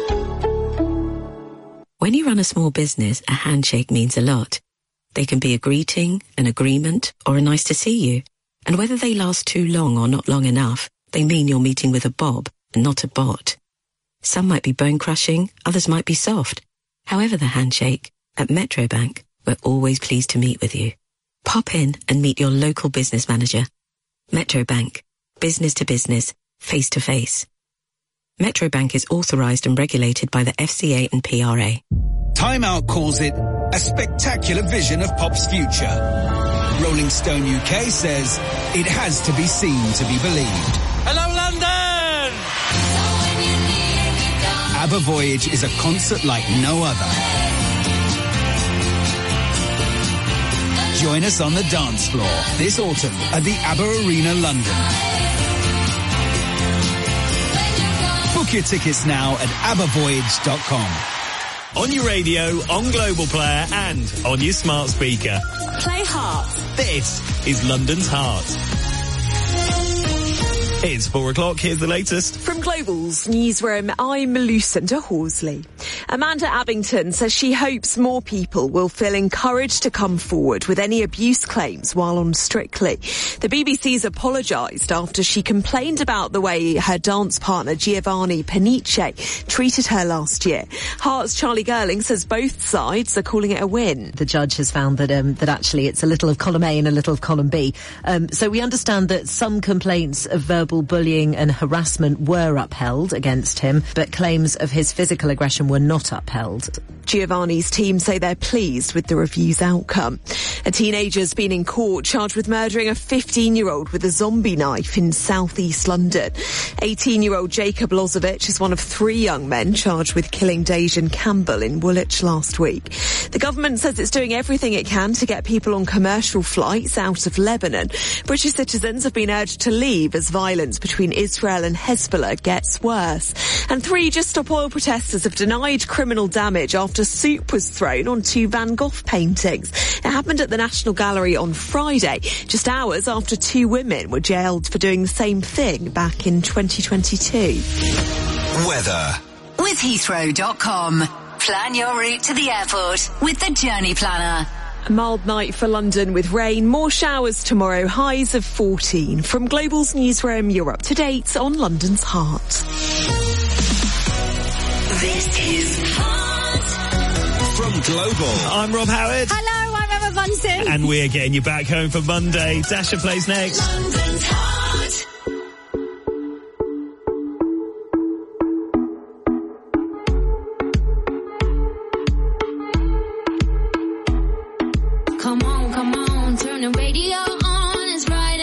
When you run a small business, a handshake means a lot. They can be a greeting, an agreement, or a nice to see you. And whether they last too long or not long enough, they mean you're meeting with a Bob and not a bot. Some might be bone-crushing, others might be soft. However the handshake, at Metro Bank, we're always pleased to meet with you. Pop in and meet your local business manager. Metro Bank. Business to business. Face to face. Metro Bank is authorised and regulated by the FCA and PRA. Time Out calls it a spectacular vision of pop's future. Rolling Stone UK says it has to be seen to be believed. Hello, London! ABBA Voyage is a concert like no other. Join us on the dance floor this autumn at the ABBA Arena, London. Book your tickets now at abbavoyage.com. On your radio, on Global Player and on your smart speaker. Play Heart. This is London's Heart. It's 4 o'clock, here's the latest. From Global's newsroom, I'm Lucinda Horsley. Amanda Abington says she hopes more people will feel encouraged to come forward with any abuse claims while on Strictly. The BBC's apologised after she complained about the way her dance partner Giovanni Panice treated her last year. Heart's Charlie Girling says both sides are calling it a win. The judge has found that that actually it's a little of column A and a little of column B. So we understand that some complaints of verbal bullying and harassment were upheld against him, but claims of his physical aggression were not upheld. Giovanni's team say they're pleased with the review's outcome. A teenager's been in court charged with murdering a 15-year-old with a zombie knife in southeast London. 18-year-old Jacob Lozovic is one of 3 young men charged with killing Dejan Campbell in Woolwich last week. The government says it's doing everything it can to get people on commercial flights out of Lebanon. British citizens have been urged to leave as violence between Israel and Hezbollah gets worse. And 3 Just Stop Oil protesters have denied criminal damage after soup was thrown on 2 Van Gogh paintings. It happened at the National Gallery on Friday, just hours after 2 women were jailed for doing the same thing back in 2022. Weather. With Heathrow.com. Plan your route to the airport with the Journey Planner. A mild night for London with rain, more showers tomorrow, highs of 14. From Global's newsroom, you're up to date on London's Heart. This is From Global, I'm Rob Howard. Hello, I'm Emma Bunton. And we're getting you back home for Monday. Dasha plays next. London's Heart. Come on, turn the radio on. It's Friday.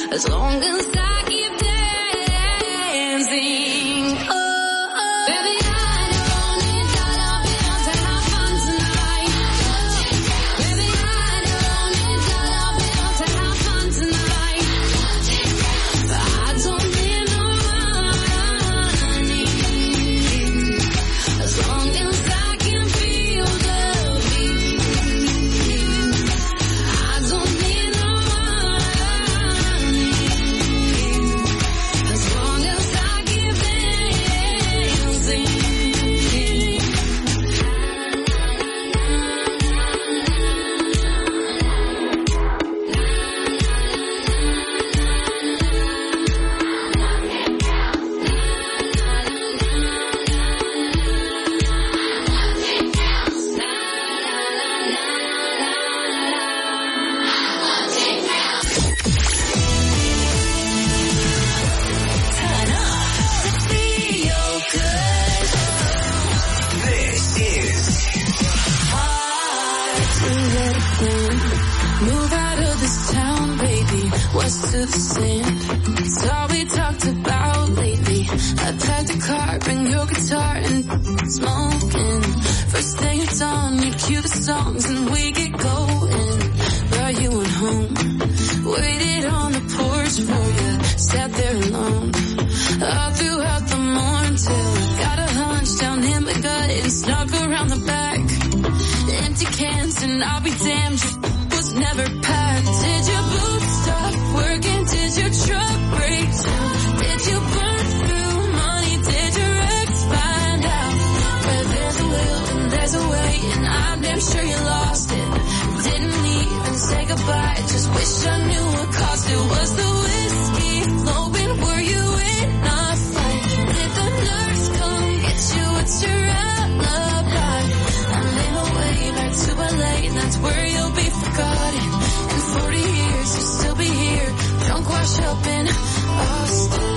as long as I keep dancing. Oh, oh. Baby, I don't need dollar bills to have fun tonight. Baby, I don't need dollar bills to have fun tonight. I don't need no money, as long as I can feel the beat. I don't need no money, as long as I keep dancing. Turn up to feel good. This is Hard to let it go. Move out of this town, baby. West to the sand. It's all we talked about lately. I packed a car, bring your guitar and smoking. First thing it's on, you cue the songs and we get going. Brought you on home, waited on the porch for you, sat there alone. All throughout the morning till I got a hunch down in my gut and snuck around the back. Empty cans and I'll be damned, your was never packed. Did your boots stop working? Did your truck break down? Did you burn through money? Did your ex find out? Where there's a will and there's a way, and I'm damn sure you lost it. Didn't even say goodbye, just wish I knew what caused it. Was the whiskey flowing? Were you in a fight? Did the nurse come get you? What's your alibi? I'm in a way back to LA, and that's where you'll be forgotten. In 40 years, you'll still be here, drunk, washed up in Austin.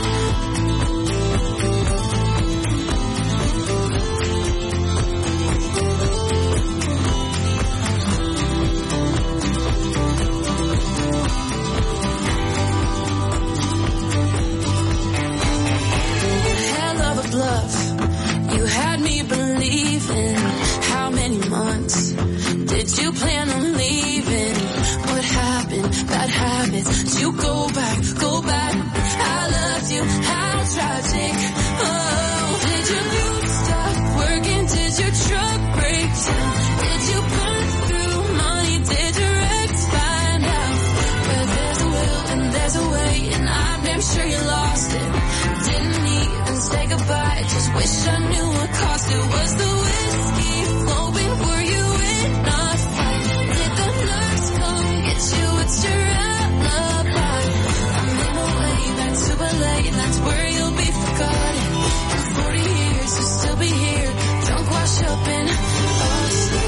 Hell of a bluff, you had me believing. How many months did you plan on leaving? What happened? Bad habits. Did you go back? I loved you. How tragic. Oh, did your boots stop working? Did your truck break down? Did you burn through money? Did your ex find out? Where there's a will and there's a way, and I'm damn sure you lost it. Didn't even say goodbye, just wish I knew what caused it. Was the whiskey flowing? Were you in a fight? Did the nurse come get you? What's your alibi? I'm in a way back to LA, and that's where you'll be forgotten. In 40 years, you'll still be here, drunk, washed up in Austin.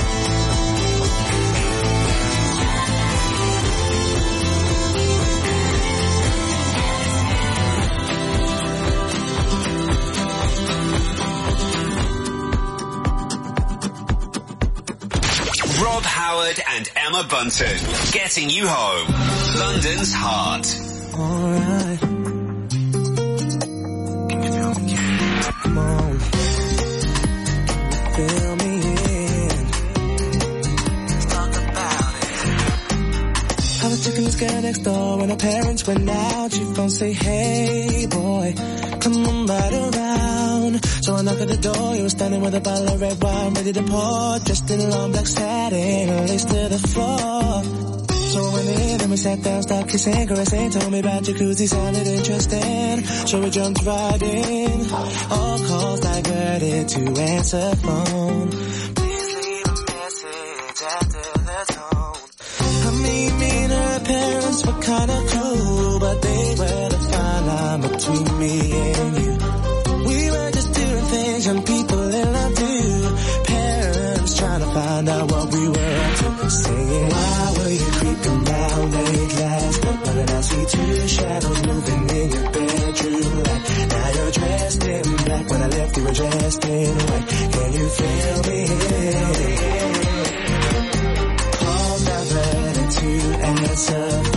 Rob Howard and Emma Bunton, getting you home. London's heart. Alright. Come on. Fill me in. Let's talk about it. I was checking this girl next door when her parents went out. She phone say, hey boy, come on right around. So I knock at the door, you were standing with a bottle of red wine ready to pour, dressed in long black satin, lace to the floor. So I went in and we sat down, started kissing, caressing, told me about jacuzzi, sounded interesting. So we jumped right in, all calls diverted to answer phone. Please leave a message after the tone. I mean, me and her parents were kinda cool, but they were the fine line between me and you. We were just doing things young people in love do. Parents trying to find out what we were up to. Saying, why were you creeping down late last night? But then I see two shadows moving in your bedroom light. Now you're dressed in black. When I left, you were dressed in white. Can you feel me? Calls diverted to answer